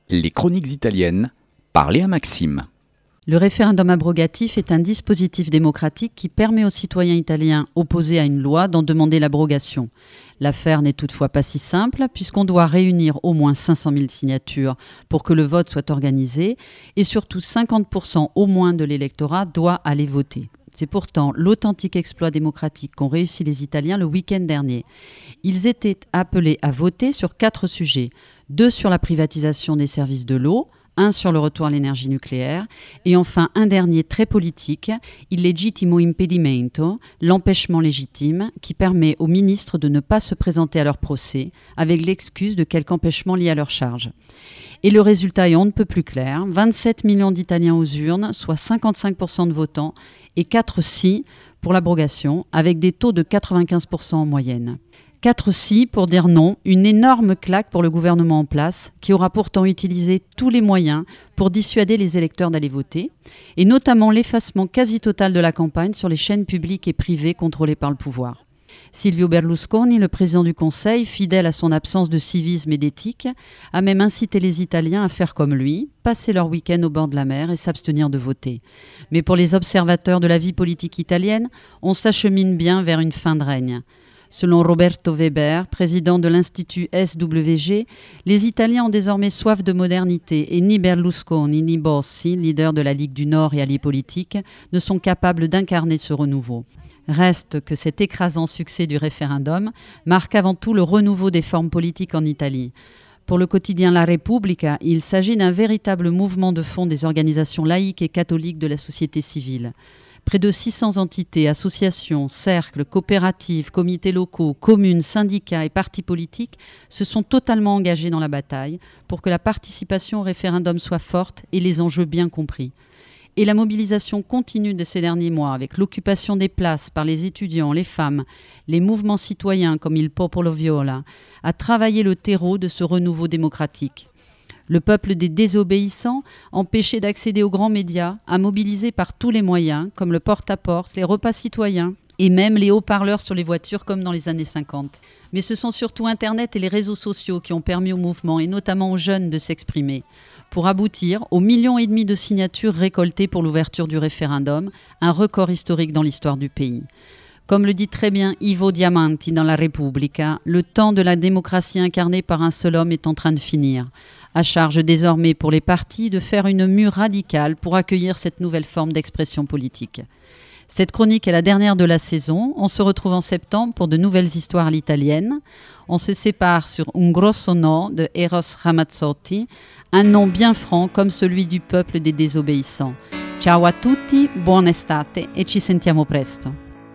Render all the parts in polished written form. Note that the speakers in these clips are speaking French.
Les chroniques italiennes par Léa Maxime. Le référendum abrogatif est un dispositif démocratique qui permet aux citoyens italiens opposés à une loi d'en demander l'abrogation. L'affaire n'est toutefois pas si simple puisqu'on doit réunir au moins 500 000 signatures pour que le vote soit organisé et surtout 50% au moins de l'électorat doit aller voter. C'est pourtant l'authentique exploit démocratique qu'ont réussi les Italiens le week-end dernier. Ils étaient appelés à voter sur 4 sujets. 2 sur la privatisation des services de l'eau, 1 sur le retour à l'énergie nucléaire et enfin un dernier très politique, il legittimo impedimento, l'empêchement légitime qui permet aux ministres de ne pas se présenter à leur procès avec l'excuse de quelque empêchement lié à leur charge. Et le résultat est on ne peut plus clair, 27 millions d'Italiens aux urnes, soit 55% de votants et 4 si pour l'abrogation avec des taux de 95% en moyenne. 4 si pour dire non, une énorme claque pour le gouvernement en place qui aura pourtant utilisé tous les moyens pour dissuader les électeurs d'aller voter et notamment l'effacement quasi total de la campagne sur les chaînes publiques et privées contrôlées par le pouvoir. Silvio Berlusconi, le président du Conseil, fidèle à son absence de civisme et d'éthique, a même incité les Italiens à faire comme lui, passer leur week-end au bord de la mer et s'abstenir de voter. Mais pour les observateurs de la vie politique italienne, on s'achemine bien vers une fin de règne. Selon Roberto Weber, président de l'Institut SWG, les Italiens ont désormais soif de modernité et ni Berlusconi ni Bossi, leader de la Ligue du Nord et alliés politiques, ne sont capables d'incarner ce renouveau. Reste que cet écrasant succès du référendum marque avant tout le renouveau des formes politiques en Italie. Pour le quotidien La Repubblica, il s'agit d'un véritable mouvement de fond des organisations laïques et catholiques de la société civile. Près de 600 entités, associations, cercles, coopératives, comités locaux, communes, syndicats et partis politiques se sont totalement engagés dans la bataille pour que la participation au référendum soit forte et les enjeux bien compris. Et la mobilisation continue de ces derniers mois avec l'occupation des places par les étudiants, les femmes, les mouvements citoyens comme Il Popolo Viola, a travaillé le terreau de ce renouveau démocratique. Le peuple des désobéissants, empêché d'accéder aux grands médias, a mobilisé par tous les moyens, comme le porte-à-porte, les repas citoyens et même les haut-parleurs sur les voitures comme dans les années 50. Mais ce sont surtout Internet et les réseaux sociaux qui ont permis au mouvement, et notamment aux jeunes, de s'exprimer, pour aboutir aux 1,5 million de signatures récoltées pour l'ouverture du référendum, un record historique dans l'histoire du pays. Comme le dit très bien Ivo Diamanti dans La Repubblica, le temps de la démocratie incarnée par un seul homme est en train de finir. À charge désormais pour les partis de faire une mue radicale pour accueillir cette nouvelle forme d'expression politique. Cette chronique est la dernière de la saison. On se retrouve en septembre pour de nouvelles histoires à l'italienne. On se sépare sur Un grosso no de Eros Ramazzotti, un nom bien franc comme celui du peuple des désobéissants. Ciao a tutti, buona estate e ci sentiamo presto.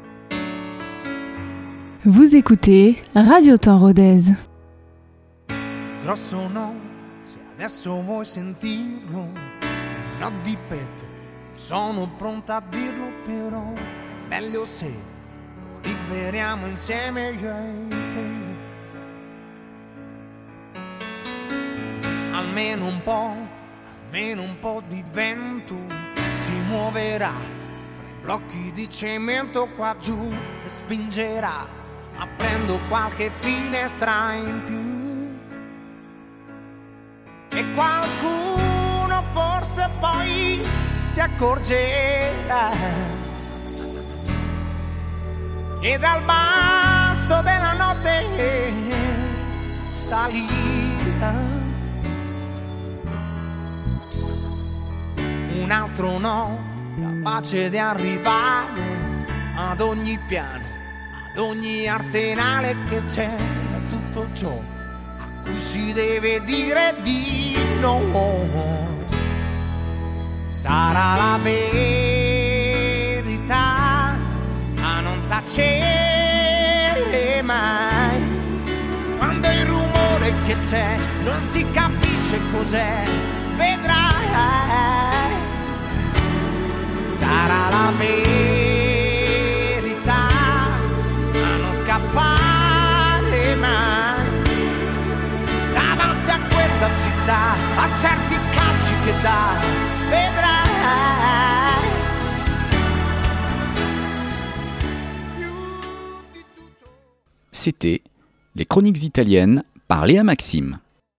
Vous écoutez Radio Temps Rodez. Grosso no, se adesso vuoi sentirlo, no di petto, non sono pronta a dirlo, però è meglio se lo liberiamo insieme io e te. Almeno un po' di vento si muoverà fra i blocchi di cemento qua giù e spingerà, aprendo qualche finestra in più. E qualcuno forse poi si accorgerà che dal basso della notte salirà un altro no, capace di arrivare ad ogni piano, ad ogni arsenale che c'è, a tutto ciò a cui si deve dire di no. Sarà la verità a non tacere mai, quando il rumore che c'è non si capisce cos'è, vedrai. Sarà la verità a non scappare mai davanti a questa città, a certi calci che dà, vedrai. C'était Les chroniques italiennes par Léa Maxime.